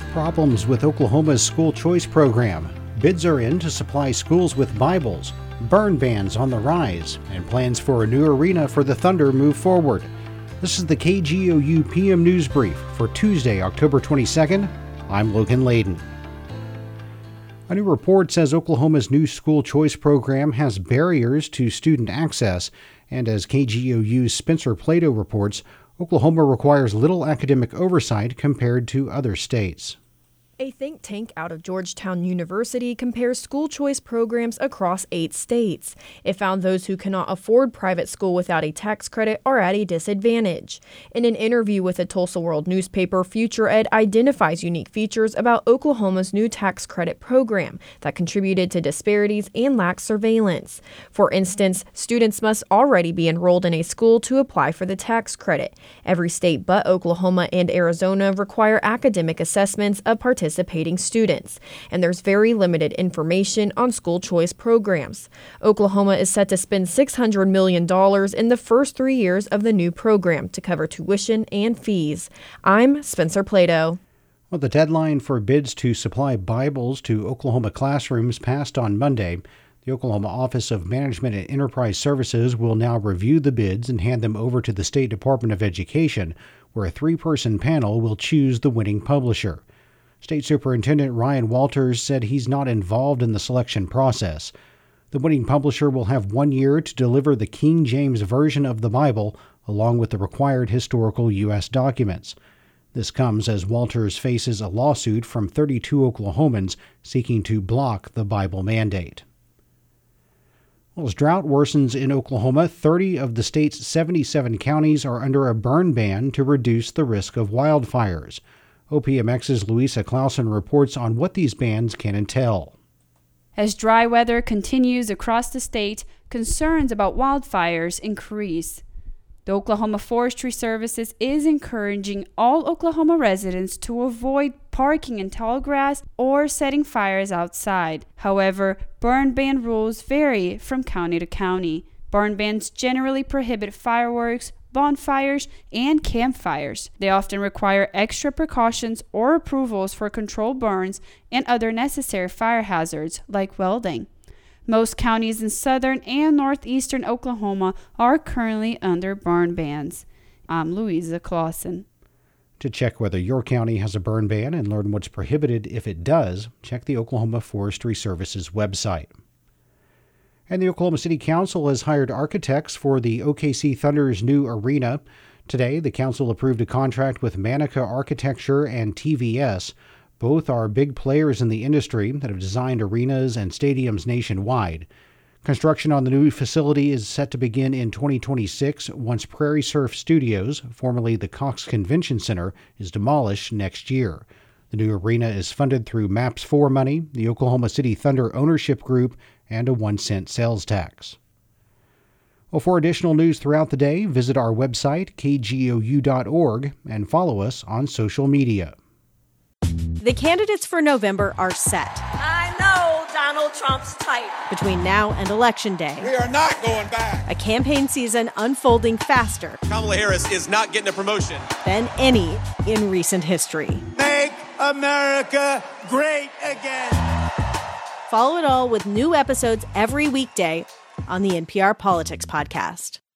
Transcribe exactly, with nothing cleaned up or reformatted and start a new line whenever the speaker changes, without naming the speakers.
Problems with Oklahoma's school choice program. Bids are in to supply schools with Bibles. Burn bans on the rise, and plans for a new arena for the Thunder move forward. This is the K G O U P M News Brief for Tuesday, October twenty-second. I'm Logan Layden. A new report says Oklahoma's new school choice program has barriers to student access, and as K G O U's Spencer Plato reports, Oklahoma requires little academic oversight compared to other states.
A think tank out of Georgetown University compares school choice programs across eight states. It found those who cannot afford private school without a tax credit are at a disadvantage. In an interview with the Tulsa World newspaper, FutureEd identifies unique features about Oklahoma's new tax credit program that contributed to disparities and lack surveillance. For instance, students must already be enrolled in a school to apply for the tax credit. Every state but Oklahoma and Arizona require academic assessments of participants. participating students, and there's very limited information on school choice programs. Oklahoma is set to spend six hundred million dollars in the first three years of the new program to cover tuition and fees. I'm Spencer Plato.
Well, the deadline for bids to supply Bibles to Oklahoma classrooms passed on Monday. The Oklahoma Office of Management and Enterprise Services will now review the bids and hand them over to the State Department of Education, where a three-person panel will choose the winning publisher. State Superintendent Ryan Walters said he's not involved in the selection process. The winning publisher will have one year to deliver the King James Version of the Bible, along with the required historical U S documents. This comes as Walters faces a lawsuit from thirty-two Oklahomans seeking to block the Bible mandate. Well, as drought worsens in Oklahoma, thirty of the state's seventy-seven counties are under a burn ban to reduce the risk of wildfires. O P M X's Louisa Clausen reports on what these bans can entail.
As dry weather continues across the state, concerns about wildfires increase. The Oklahoma Forestry Services is encouraging all Oklahoma residents to avoid parking in tall grass or setting fires outside. However, burn ban rules vary from county to county. Burn bans generally prohibit fireworks, bonfires, and campfires. They often require extra precautions or approvals for controlled burns and other necessary fire hazards like welding. Most counties in southern and northeastern Oklahoma are currently under burn bans. I'm Louisa Clausen.
To check whether your county has a burn ban and learn what's prohibited if it does, check the Oklahoma Forestry Services website. And the Oklahoma City Council has hired architects for the O K C Thunder's new arena. Today, the council approved a contract with Manica Architecture and T V S. Both are big players in the industry that have designed arenas and stadiums nationwide. Construction on the new facility is set to begin in twenty twenty-six once Prairie Surf Studios, formerly the Cox Convention Center, is demolished next year. The new arena is funded through MAPS four money, the Oklahoma City Thunder Ownership Group, and a one cent sales tax. Well, for additional news throughout the day, visit our website, K G O U dot org, and follow us on social media.
The candidates for November are set.
I know Donald Trump's type.
Between now and Election Day,
we are not going back.
A campaign season unfolding faster.
Kamala Harris is not getting a promotion.
Than any in recent history.
Make America great again.
Follow it all with new episodes every weekday on the N P R Politics Podcast.